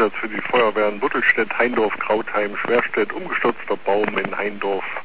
Einsatz für die Feuerwehren Buttelstedt, Heindorf, Krautheim, Schwerstedt, umgestürzter Baum in Heindorf,